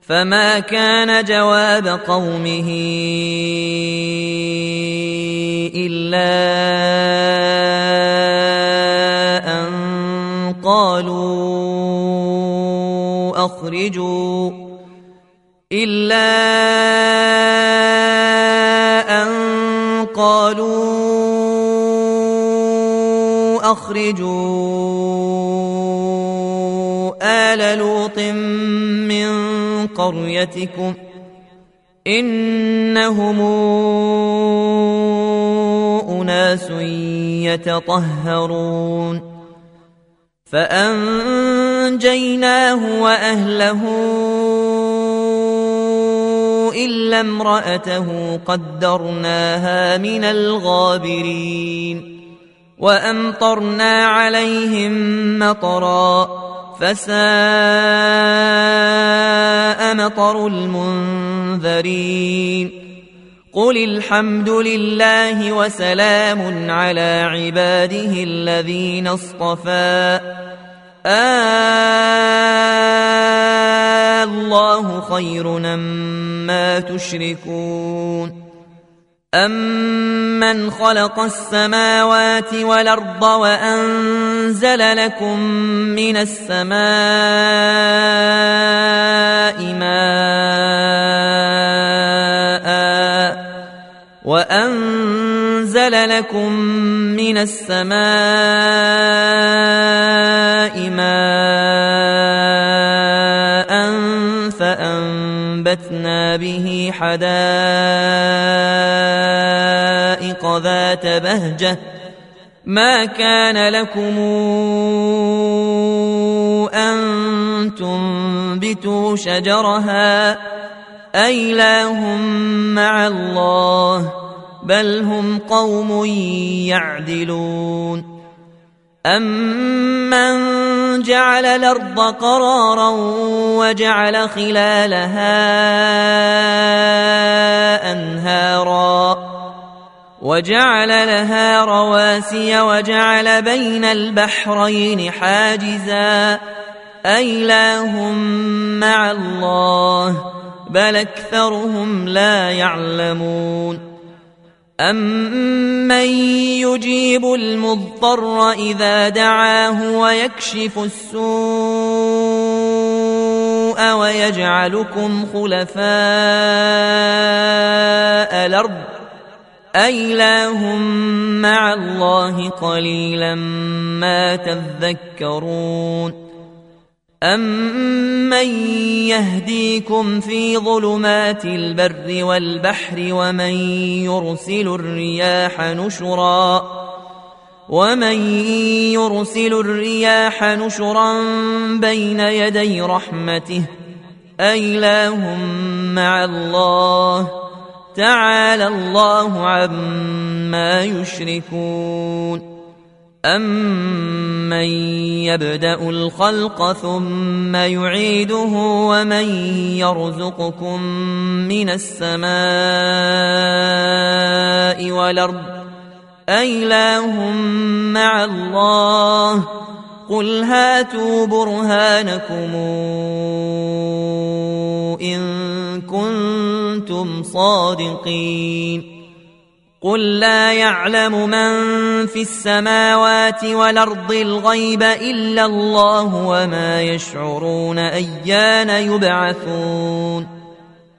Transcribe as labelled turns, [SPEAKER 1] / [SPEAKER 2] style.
[SPEAKER 1] فما كان جواب قومه إلا أن قالوا أخرجوا آل لوط من قريتكم إنهم أناس يتطهرون فأنجيناه وأهله إلا امرأته قدرناها من الغابرين وأمطرنا عليهم مطرا فساء مطر المنذرين قل الحمد لله وسلام على عباده الذين اصطفى الله خير أمّا تشركون أَمَّنْ خَلَقَ السَّمَاوَاتِ وَالْأَرْضَ وَأَنزَلَ لَكُم مِّنَ السَّمَاءِ مَاءً فَأَنبَتْنَا بِهِ حَدَائِقَ ذَاتَ بَهْجَةٍ مَا كَانَ لَكُمْ أَن تُنبِتُوا شَجَرَهَا أَإِلَٰهٌ مَّعَ اللَّهِ بَلْ هُمْ قَوْمٌ يَعْدِلُونَ أَمَّنْ جَعَلَ الْأَرْضَ قَرَارًا وَجَعَلَ خِلَالَهَا أَنْهَارًا وَجَعَلَ لَهَا رَوَاسِيَ وَجَعَلَ بَيْنَ الْبَحْرَيْنِ حَاجِزًا أَإِلَٰهٌ مَّعَ اللَّهِ بَلْ أَكْثَرُهُمْ لَا يَعْلَمُونَ أَمَّن يُجِيبُ الْمُضْطَرَّ إِذَا دَعَاهُ وَيَكْشِفُ السُّوءَ وَيَجْعَلُكُمْ خُلَفَاءَ الْأَرْضِ أَإِلَٰهٌ مَّعَ اللَّهِ قَلِيلًا مَّا تَذَكَّرُونَ أَمَّن يَهْدِيكُمْ فِي ظُلُمَاتِ الْبَرِّ وَالْبَحْرِ وَمَن يُرْسِلُ الرِّيَاحَ نُشُرًا بَيْنَ يَدَيْ رَحْمَتِهِ أَإِلَٰهٌ مَّعَ اللَّهِ تَعَالَى اللَّهُ عَمَّا يُشْرِكُونَ أَمَّن يَبْدَأُ الْخَلْقَ ثُمَّ يُعِيدُهُ وَمَن يَرْزُقُكُم مِّنَ السَّمَاءِ وَالْأَرْضِ أَإِلَٰهٌ مَّعَ اللَّهِ قُلْ هَاتُوا بُرْهَانَكُمْ إِن كُنتُمْ صَادِقِينَ قُل لَّا يَعْلَمُ مَن فِي السَّمَاوَاتِ وَالْأَرْضِ الْغَيْبَ إِلَّا اللَّهُ وَمَا يَشْعُرُونَ أَيَّانَ يُبْعَثُونَ